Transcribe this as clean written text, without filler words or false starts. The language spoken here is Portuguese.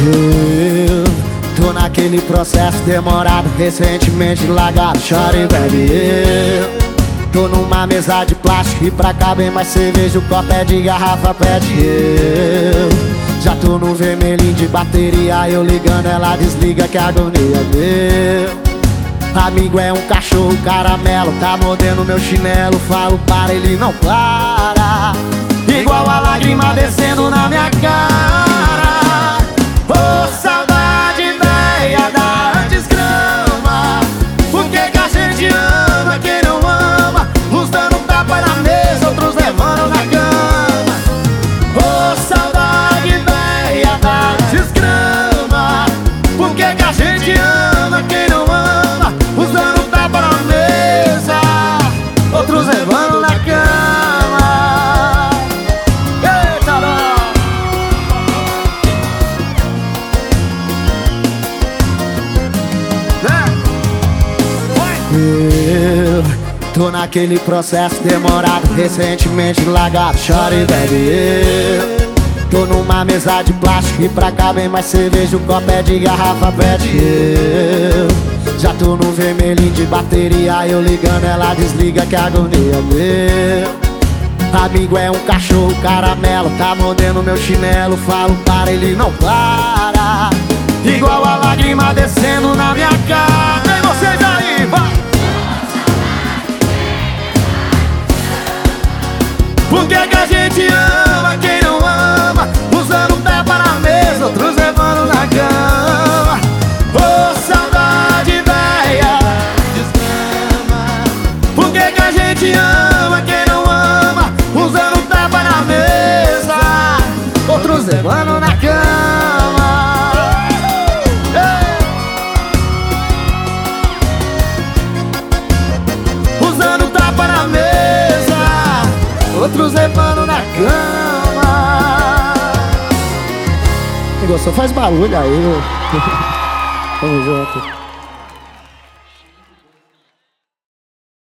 Eu tô naquele processo demorado, recentemente largado, chora e bebe. Eu tô numa mesa de plástico e pra caber mais cerveja, o copo é de garrafa, pede eu. Já tô no vermelhinho de bateria, eu ligando, ela desliga, que agonia meu. Amigo é um cachorro caramelo, tá mordendo meu chinelo, falo para, ele não para. Igual a lágrima descendo na minha cara. Ô, saudade velha da desgrama. Por que que a gente ama quem não ama? Uns dando um tapa na mesa, outros levando na cama. Ô, saudade velha da desgrama. Por que que a gente ama quem não ama? Uns dando um tapa na mesa, outros levando na cama. Eita, não! Eu tô naquele processo demorado, recentemente largado, chora e bebe. Eu tô numa mesa de plástico e pra caber mais cerveja, o copo é de garrafa, pede eu. Já tô no vermelhinho de bateria, eu ligando, ela desliga, que agonia meu. Amigo é um cachorro caramelo, tá mordendo meu chinelo, falo para, ele não para. Igual a lágrima descendo na minha cara. E vocês aí, vai! Por que que a gente ama quem não ama? Usando um tapa na mesa, outros levando na cama. Ô, saudade velha desgrama. Por que que a gente ama quem não ama? Usando um tapa na mesa, outros levando na cama. Usando um tapa na mesa, outros levando na cama. Quem gostou faz barulho aí, meu. Tamo junto.